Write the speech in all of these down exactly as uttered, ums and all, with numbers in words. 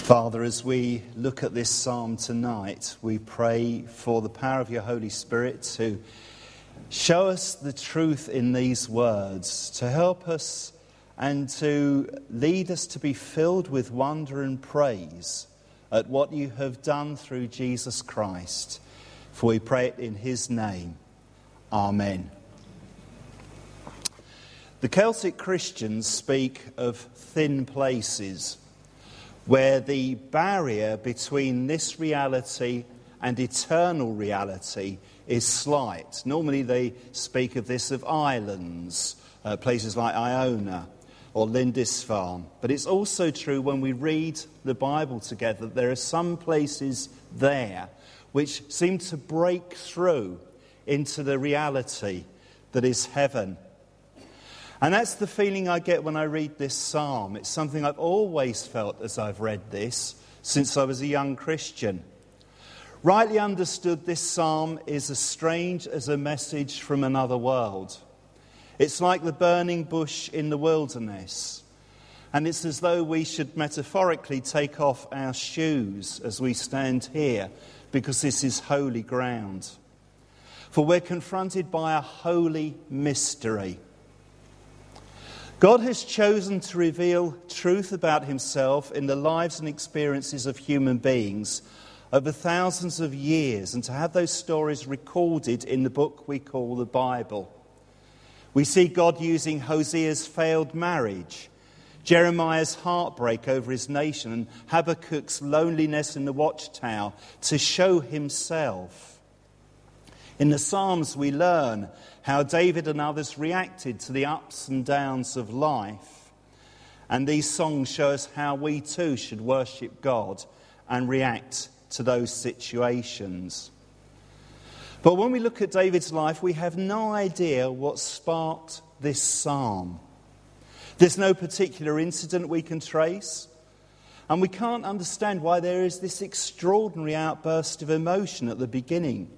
Father, as we look at this psalm tonight, we pray for the power of your Holy Spirit to show us the truth in these words, to help us and to lead us to be filled with wonder and praise at what you have done through Jesus Christ. For we pray it in his name. Amen. The Celtic Christians speak of thin places, where the barrier between this reality and eternal reality is slight. Normally they speak of this of islands, uh, places like Iona or Lindisfarne. But it's also true when we read the Bible together, there are some places there which seem to break through into the reality that is heaven. And that's the feeling I get when I read this psalm. It's something I've always felt as I've read this since I was a young Christian. Rightly understood, this psalm is as strange as a message from another world. It's like the burning bush in the wilderness. And it's as though we should metaphorically take off our shoes as we stand here, because this is holy ground. For we're confronted by a holy mystery. God has chosen to reveal truth about himself in the lives and experiences of human beings over thousands of years, and to have those stories recorded in the book we call the Bible. We see God using Hosea's failed marriage, Jeremiah's heartbreak over his nation, and Habakkuk's loneliness in the watchtower to show himself. In the Psalms we learn how David and others reacted to the ups and downs of life. And these songs show us how we too should worship God and react to those situations. But when we look at David's life, we have no idea what sparked this psalm. There's no particular incident we can trace. And we can't understand why there is this extraordinary outburst of emotion at the beginning.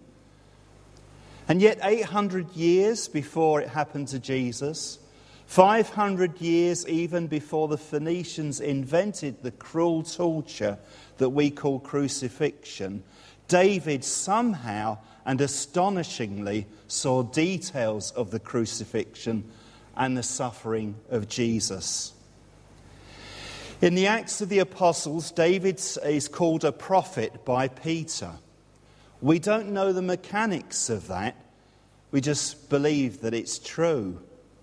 And yet eight hundred years before it happened to Jesus, five hundred years even before the Phoenicians invented the cruel torture that we call crucifixion, David somehow and astonishingly saw details of the crucifixion and the suffering of Jesus. In the Acts of the Apostles, David is called a prophet by Peter. We don't know the mechanics of that. We just believe that it's true.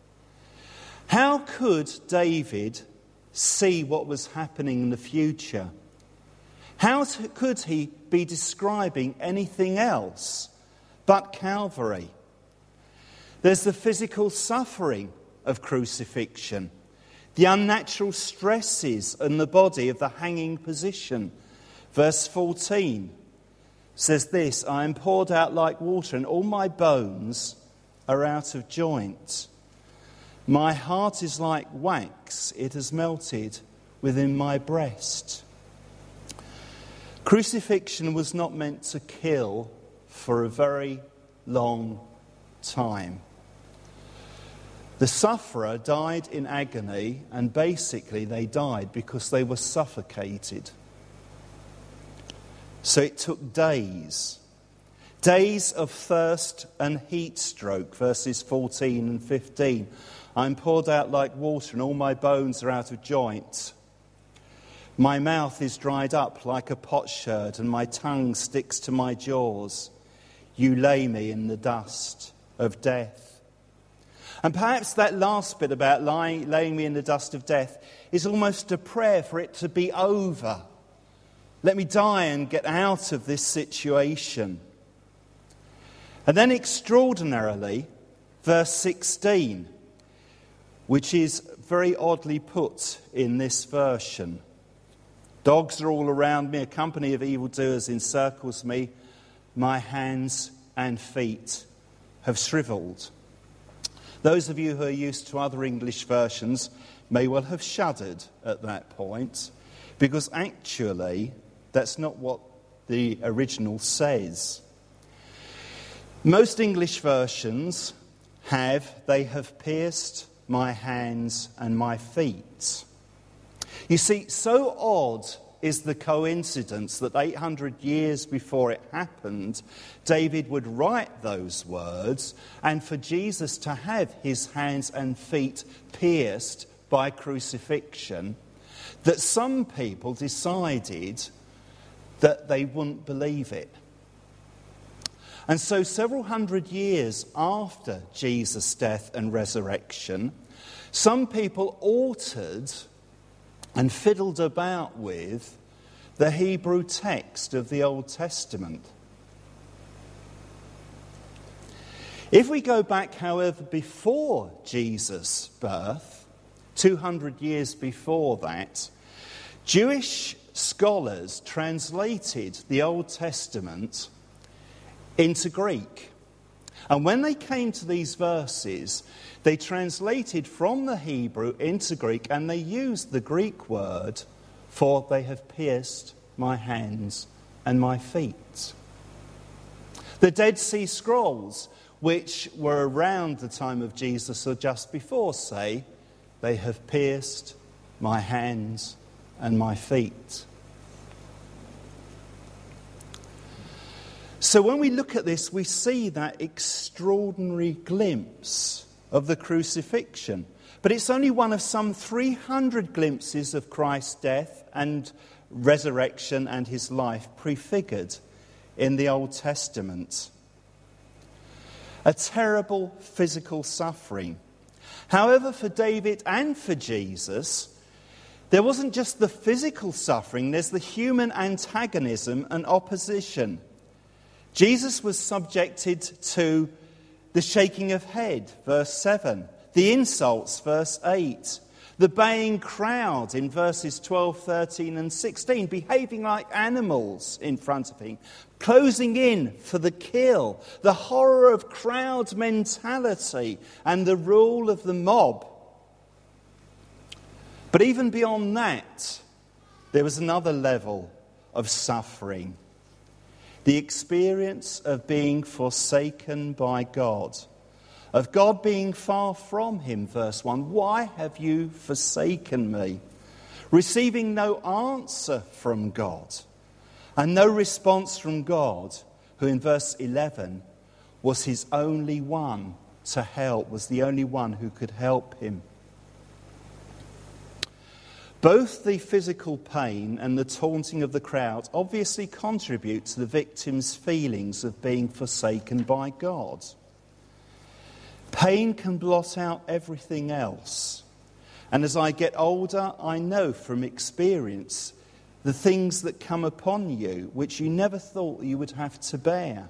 How could David see what was happening in the future? How t- could he be describing anything else but Calvary? There's the physical suffering of crucifixion, the unnatural stresses in the body of the hanging position. Verse fourteen says this, I am poured out like water, and all my bones are out of joint. My heart is like wax, it has melted within my breast. Crucifixion was not meant to kill for a very long time. The sufferer died in agony, and basically they died because they were suffocated. So it took days, days of thirst and heat stroke, verses fourteen and fifteen. I'm poured out like water, and all my bones are out of joint. My mouth is dried up like a potsherd, and my tongue sticks to my jaws. You lay me in the dust of death. And perhaps that last bit about lying, laying me in the dust of death is almost a prayer for it to be over. Let me die and get out of this situation. And then extraordinarily, verse sixteen, which is very oddly put in this version. Dogs are all around me, a company of evildoers encircles me. My hands and feet have shriveled. Those of you who are used to other English versions may well have shuddered at that point, because actually that's not what the original says. Most English versions have, they have pierced my hands and my feet. You see, so odd is the coincidence that eight hundred years before it happened, David would write those words, and for Jesus to have his hands and feet pierced by crucifixion, that some people decided that they wouldn't believe it. And so several hundred years after Jesus' death and resurrection, some people altered and fiddled about with the Hebrew text of the Old Testament. If we go back, however, before Jesus' birth, two hundred years before that, Jewish scholars translated the Old Testament into Greek. And when they came to these verses, they translated from the Hebrew into Greek, and they used the Greek word for "they have pierced my hands and my feet." The Dead Sea Scrolls, which were around the time of Jesus or just before, say, "they have pierced my hands and my feet." So when we look at this, we see that extraordinary glimpse of the crucifixion. But it's only one of some three hundred glimpses of Christ's death and resurrection and his life prefigured in the Old Testament. A terrible physical suffering. However, for David and for Jesus, there wasn't just the physical suffering, there's the human antagonism and opposition. Jesus was subjected to the shaking of head, verse seven, the insults, verse eight, the baying crowd in verses twelve, thirteen and sixteen, behaving like animals in front of him, closing in for the kill, the horror of crowd mentality and the rule of the mob. But even beyond that, there was another level of suffering. The experience of being forsaken by God, of God being far from him, verse one. Why have you forsaken me? Receiving no answer from God and no response from God, who in verse eleven was his only one to help, was the only one who could help him. Both the physical pain and the taunting of the crowd obviously contribute to the victim's feelings of being forsaken by God. Pain can blot out everything else. And as I get older, I know from experience the things that come upon you which you never thought you would have to bear.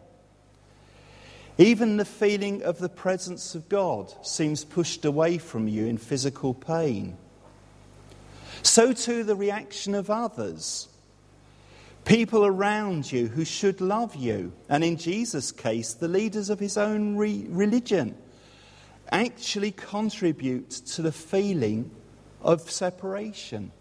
Even the feeling of the presence of God seems pushed away from you in physical pain. So too the reaction of others. People around you who should love you, and in Jesus' case, the leaders of his own re- religion, actually contribute to the feeling of separation.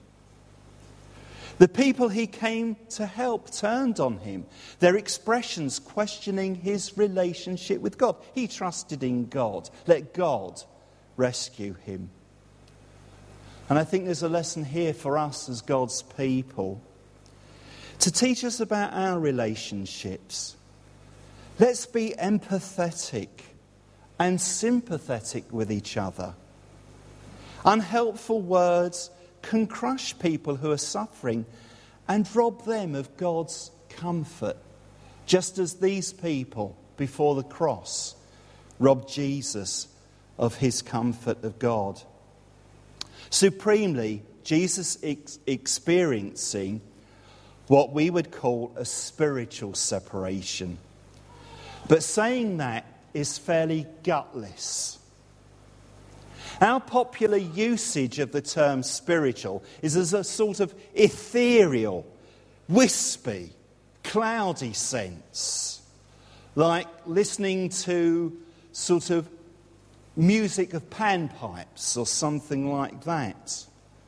The people he came to help turned on him, their expressions questioning his relationship with God. He trusted in God. Let God rescue him. And I think there's a lesson here for us as God's people to teach us about our relationships. Let's be empathetic and sympathetic with each other. Unhelpful words can crush people who are suffering and rob them of God's comfort, just as these people before the cross robbed Jesus of his comfort of God. Supremely, Jesus ex- experiencing what we would call a spiritual separation. But saying that is fairly gutless. Our popular usage of the term spiritual is as a sort of ethereal, wispy, cloudy sense, like listening to sort of music of panpipes or something like that.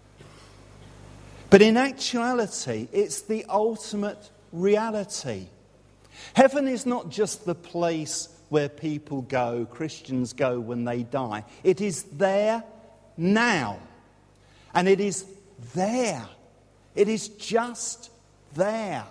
But in actuality, it's the ultimate reality. Heaven is not just the place where people go, Christians go when they die. It is there now. And it is there It is just there.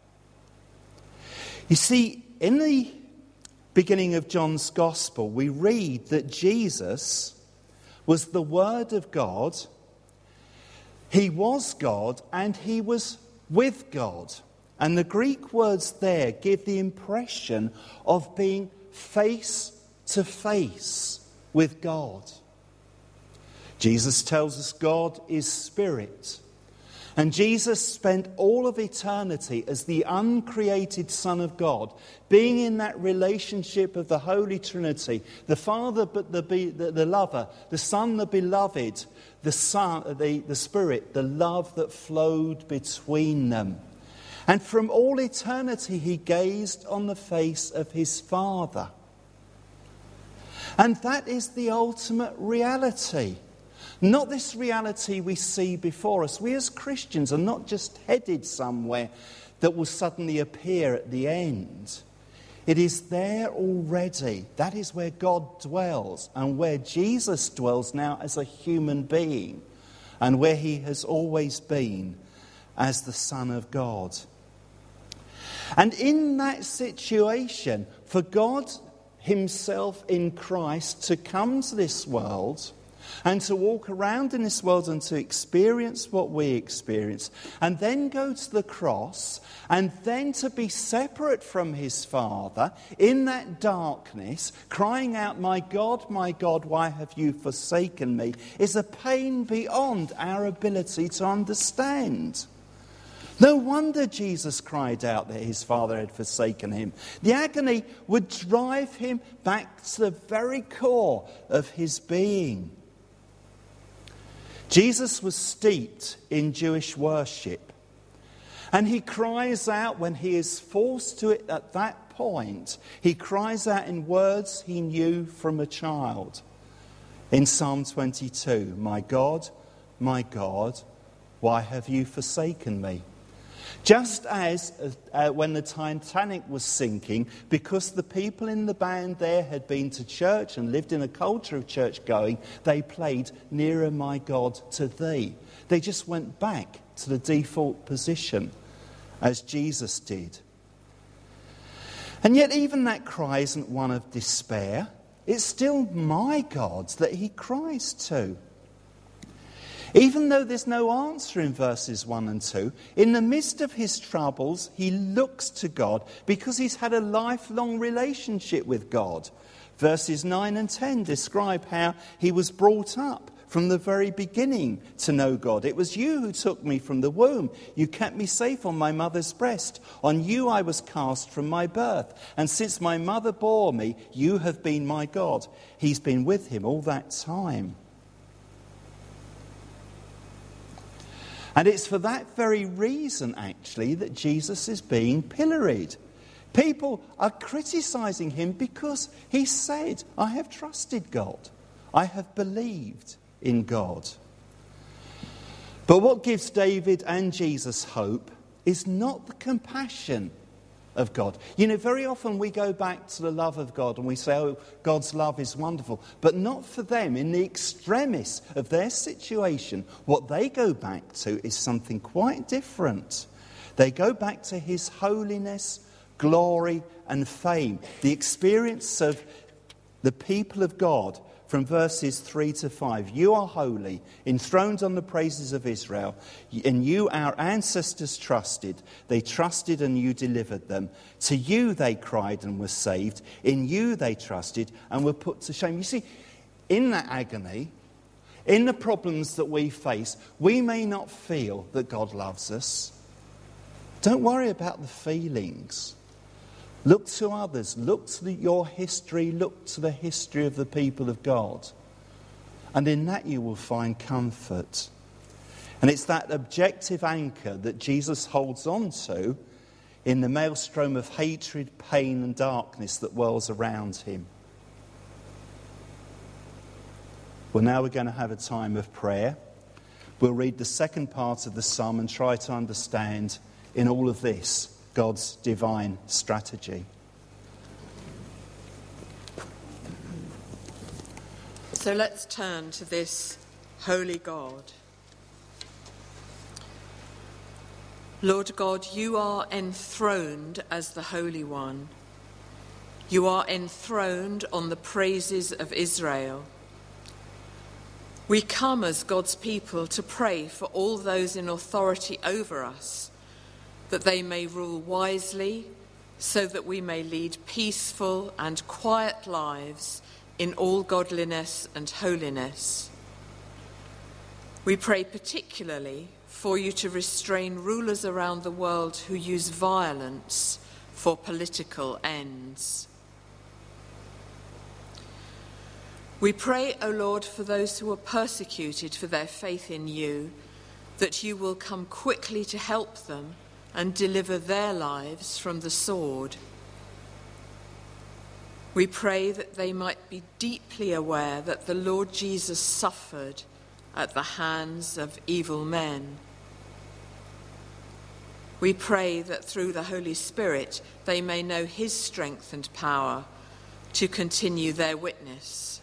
You see, in the beginning of John's Gospel, we read that Jesus was the Word of God. He was God and he was with God. And the Greek words there give the impression of being face to face with God. Jesus tells us God is spirit. And Jesus spent all of eternity as the uncreated Son of God, being in that relationship of the Holy Trinity, the Father but the, the, the lover, the Son the beloved, the Son, the, the Spirit, the love that flowed between them. And from all eternity he gazed on the face of his Father. And that is the ultimate reality. Not this reality we see before us. We as Christians are not just headed somewhere that will suddenly appear at the end. It is there already. That is where God dwells and where Jesus dwells now as a human being and where he has always been as the Son of God. And in that situation, for God himself in Christ to come to this world and to walk around in this world and to experience what we experience, and then go to the cross, and then to be separate from his Father in that darkness, crying out, "My God, my God, why have you forsaken me?" is a pain beyond our ability to understand. No wonder Jesus cried out that his Father had forsaken him. The agony would drive him back to the very core of his being. Jesus was steeped in Jewish worship. And he cries out when he is forced to it at that point. He cries out in words he knew from a child. In Psalm twenty-two, "My God, my God, why have you forsaken me?" Just as uh, when the Titanic was sinking, because the people in the band there had been to church and lived in a culture of church going, they played "Nearer, My God, to Thee." They just went back to the default position as Jesus did. And yet even that cry isn't one of despair. It's still my God that he cries to. Even though there's no answer in verses one and two, in the midst of his troubles, he looks to God because he's had a lifelong relationship with God. Verses nine and ten describe how he was brought up from the very beginning to know God. "It was you who took me from the womb. You kept me safe on my mother's breast. On you I was cast from my birth. And since my mother bore me, you have been my God." He's been with him all that time. And it's for that very reason, actually, that Jesus is being pilloried. People are criticising him because he said, "I have trusted God. I have believed in God." But what gives David and Jesus hope is not the compassion of God. You know, very often we go back to the love of God and we say, "Oh, God's love is wonderful." But not for them. In the extremis of their situation, what they go back to is something quite different. They go back to his holiness, glory and fame. The experience of the people of God from verses three to five. "You are holy, enthroned on the praises of Israel. In you our ancestors trusted. They trusted and you delivered them. To you they cried and were saved. In you they trusted and were put to shame." You see, in that agony, in the problems that we face, we may not feel that God loves us. Don't worry about the feelings. Look to others, look to the, your history, look to the history of the people of God. And in that you will find comfort. And it's that objective anchor that Jesus holds on to in the maelstrom of hatred, pain and darkness that whirls around him. Well, now we're going to have a time of prayer. We'll read the second part of the psalm and try to understand in all of this God's divine strategy. So let's turn to this holy God. Lord God, you are enthroned as the Holy One. You are enthroned on the praises of Israel. We come as God's people to pray for all those in authority over us, that they may rule wisely, so that we may lead peaceful and quiet lives in all godliness and holiness. We pray particularly for you to restrain rulers around the world who use violence for political ends. We pray, O Lord, for those who are persecuted for their faith in you, that you will come quickly to help them and deliver their lives from the sword. We pray that they might be deeply aware that the Lord Jesus suffered at the hands of evil men. We pray that through the Holy Spirit they may know his strength and power to continue their witness.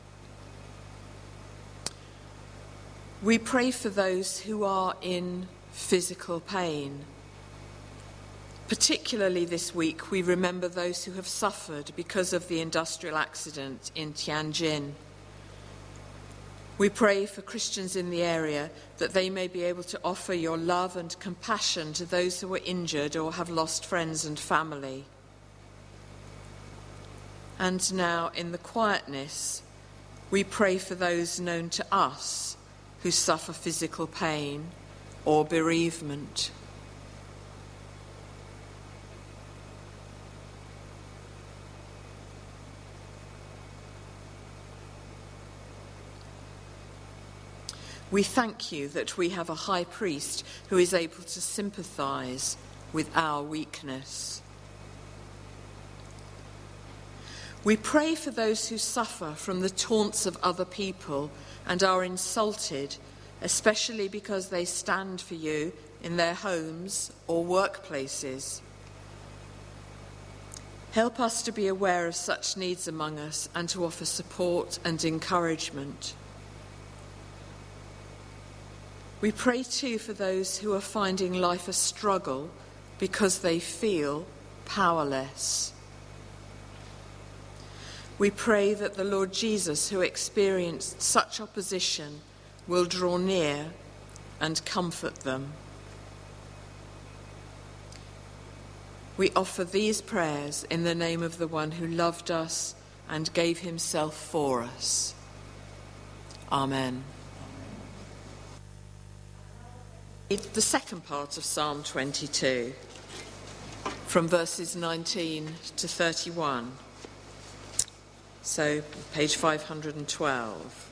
We pray for those who are in physical pain. Particularly this week, we remember those who have suffered because of the industrial accident in Tianjin. We pray for Christians in the area that they may be able to offer your love and compassion to those who are injured or have lost friends and family. And now, in the quietness, we pray for those known to us who suffer physical pain or bereavement. We thank you that we have a high priest who is able to sympathize with our weakness. We pray for those who suffer from the taunts of other people and are insulted, especially because they stand for you in their homes or workplaces. Help us to be aware of such needs among us and to offer support and encouragement. We pray too for those who are finding life a struggle because they feel powerless. We pray that the Lord Jesus, who experienced such opposition, will draw near and comfort them. We offer these prayers in the name of the one who loved us and gave himself for us. Amen. The second part of Psalm twenty-two, from verses nineteen to thirty-one. So, page five hundred twelve.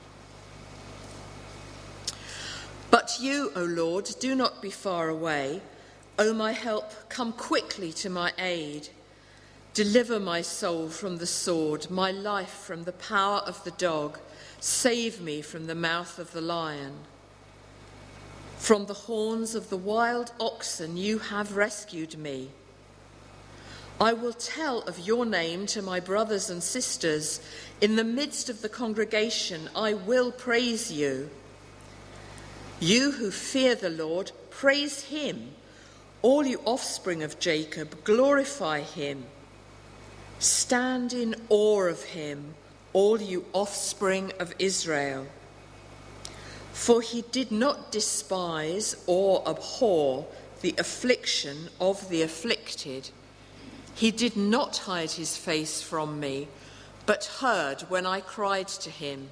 But you, O Lord, do not be far away. O my help, come quickly to my aid. Deliver my soul from the sword, my life from the power of the dog. Save me from the mouth of the lion. From the horns of the wild oxen you have rescued me. I will tell of your name to my brothers and sisters. In the midst of the congregation, I will praise you. You who fear the Lord, praise him. All you offspring of Jacob, glorify him. Stand in awe of him, all you offspring of Israel. For he did not despise or abhor the affliction of the afflicted. He did not hide his face from me, but heard when I cried to him.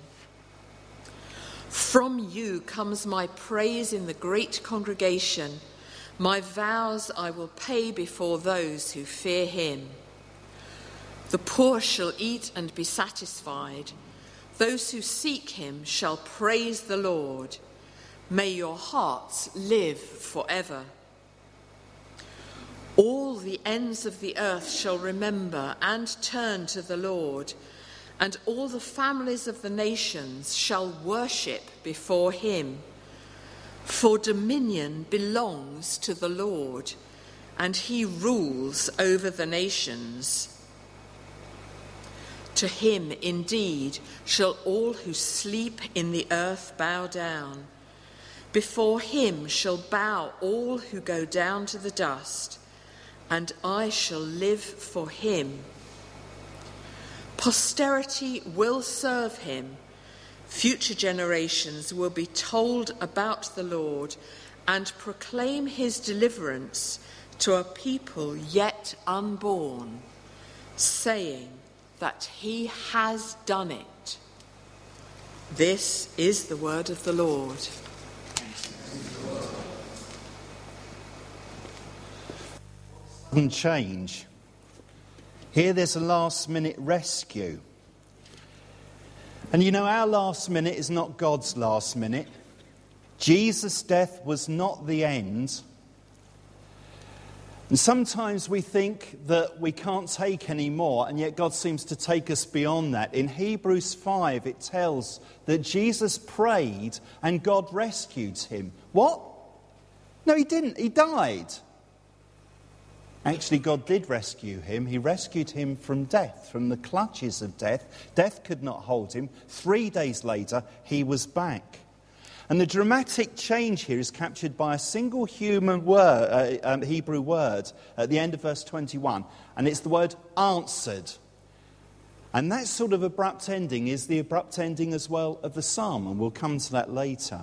From you comes my praise in the great congregation. My vows I will pay before those who fear him. The poor shall eat and be satisfied. Those who seek him shall praise the Lord. May your hearts live forever. All the ends of the earth shall remember and turn to the Lord, and all the families of the nations shall worship before him. For dominion belongs to the Lord, and he rules over the nations. To him, indeed, shall all who sleep in the earth bow down, Before him shall bow all who go down to the dust, and I shall live for him. Posterity will serve him. Future generations will be told about the Lord and proclaim his deliverance to a people yet unborn, saying that he has done it. This is the word of the Lord. Sudden change. Here there's a last minute rescue. And you know, our last minute is not God's last minute. Jesus' death was not the end. And sometimes we think that we can't take any more, and yet God seems to take us beyond that. In Hebrews five, it tells that Jesus prayed and God rescued him. What? No, he didn't. He died. Actually, God did rescue him. He rescued him from death, from the clutches of death. Death could not hold him. Three days later, he was back. And the dramatic change here is captured by a single human word, uh, um, Hebrew word at the end of verse twenty-one. And it's the word answered. And that sort of abrupt ending is the abrupt ending as well of the psalm. And we'll come to that later.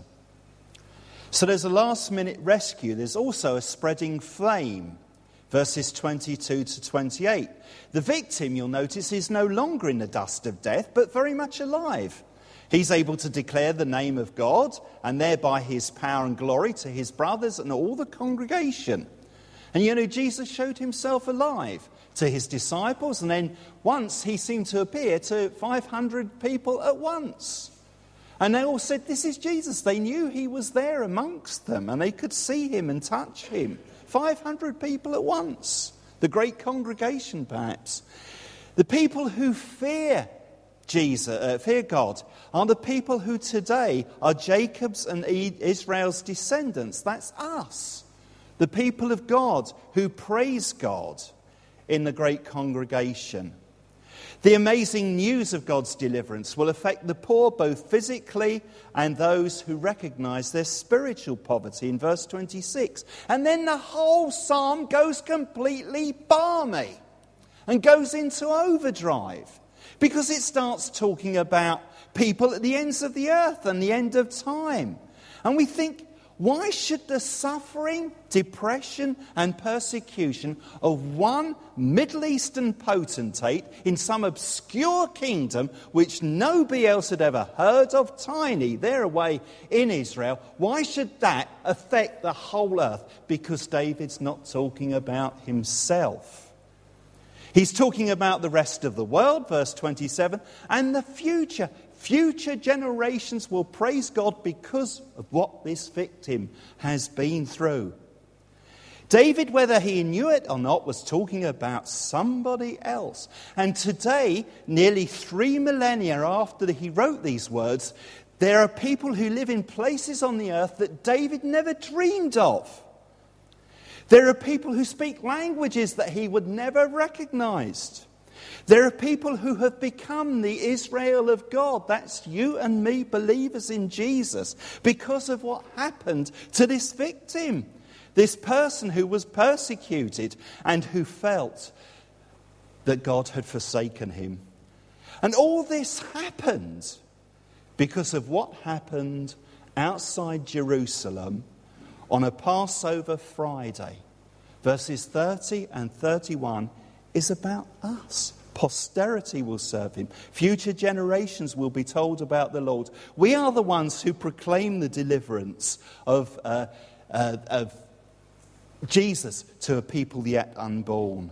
So there's a last minute rescue. There's also a spreading flame. Verses twenty-two to twenty-eight. The victim, you'll notice, is no longer in the dust of death, but very much alive. He's able to declare the name of God, and thereby his power and glory to his brothers and all the congregation. And you know, Jesus showed himself alive to his disciples, and then once he seemed to appear to five hundred people at once. And they all said, this is Jesus. They knew he was there amongst them, and they could see him and touch him. five hundred people at once. The great congregation, perhaps. The people who fear Jesus, uh, fear God, are the people who today are Jacob's and Israel's descendants. That's us. The people of God who praise God in the great congregation. The amazing news of God's deliverance will affect the poor both physically and those who recognise their spiritual poverty in verse twenty-six. And then the whole psalm goes completely balmy and goes into overdrive because it starts talking about people at the ends of the earth and the end of time. And we think, why should the suffering, depression and persecution of one Middle Eastern potentate in some obscure kingdom which nobody else had ever heard of, tiny, there away in Israel, why should that affect the whole earth? Because David's not talking about himself. He's talking about the rest of the world, verse twenty-seven, and the future. Future generations will praise God because of what this victim has been through. David, whether he knew it or not, was talking about somebody else. And today, nearly three millennia after he wrote these words, there are people who live in places on the earth that David never dreamed of. There are people who speak languages that he would never have recognized. There are people who have become the Israel of God. That's you and me, believers in Jesus, because of what happened to this victim, this person who was persecuted and who felt that God had forsaken him. And all this happened because of what happened outside Jerusalem on a Passover Friday. Verses thirty and thirty-one is about us. Posterity will serve him. Future generations will be told about the Lord. We are the ones who proclaim the deliverance of, uh, uh, of Jesus to a people yet unborn.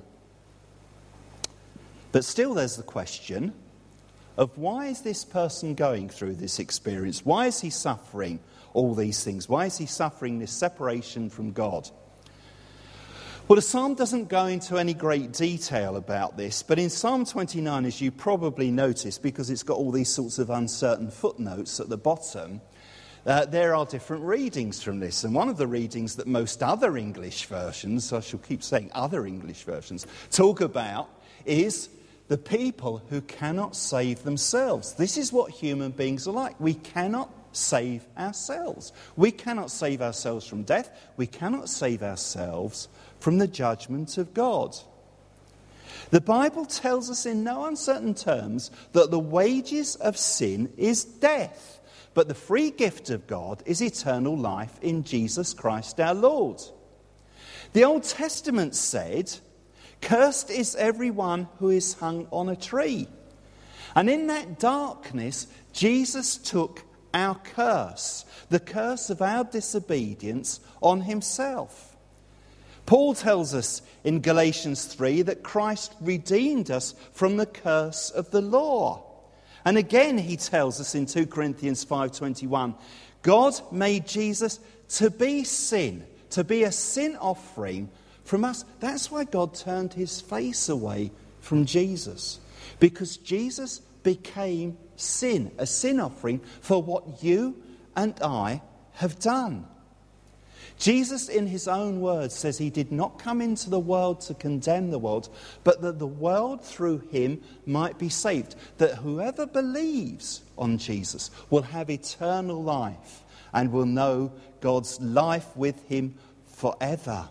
But still there's the question of why is this person going through this experience? Why is he suffering all these things? Why is he suffering this separation from God? Well, the psalm doesn't go into any great detail about this, but in Psalm twenty-nine, as you probably noticed, because it's got all these sorts of uncertain footnotes at the bottom, uh, there are different readings from this. And one of the readings that most other English versions, I shall keep saying other English versions, talk about is the people who cannot save themselves. This is what human beings are like. We cannot save ourselves. We cannot save ourselves from death. We cannot save ourselves from the judgment of God. The Bible tells us in no uncertain terms that the wages of sin is death, but the free gift of God is eternal life in Jesus Christ our Lord. The Old Testament said, "Cursed is everyone who is hung on a tree." And in that darkness, Jesus took our curse, the curse of our disobedience, on himself. Paul tells us in Galatians three that Christ redeemed us from the curse of the law. And again he tells us in two Corinthians five twenty-one, God made Jesus to be sin, to be a sin offering from us. That's why God turned his face away from Jesus, because Jesus became sin, a sin offering for what you and I have done. Jesus, in his own words, says he did not come into the world to condemn the world, but that the world through him might be saved. That whoever believes on Jesus will have eternal life and will know God's life with him forever.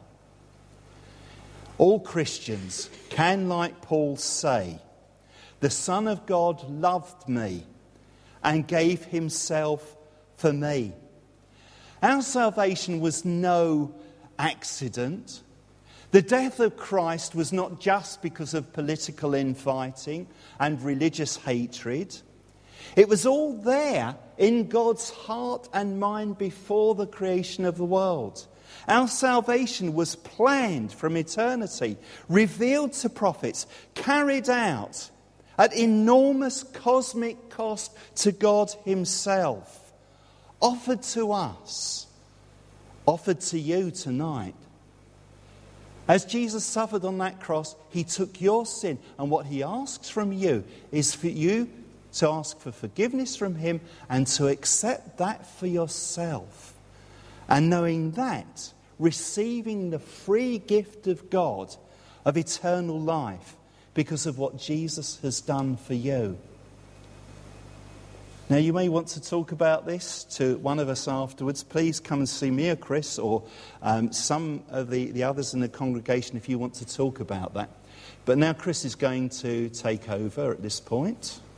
All Christians can, like Paul, say, "The Son of God loved me and gave himself for me." Our salvation was no accident. The death of Christ was not just because of political infighting and religious hatred. It was all there in God's heart and mind before the creation of the world. Our salvation was planned from eternity, revealed to prophets, carried out at enormous cosmic cost to God himself. Offered to us, offered to you tonight. As Jesus suffered on that cross, he took your sin, and what he asks from you is for you to ask for forgiveness from him and to accept that for yourself. And knowing that, receiving the free gift of God of eternal life because of what Jesus has done for you. Now, you may want to talk about this to one of us afterwards. Please come and see me or Chris or um, some of the, the others in the congregation if you want to talk about that. But now Chris is going to take over at this point.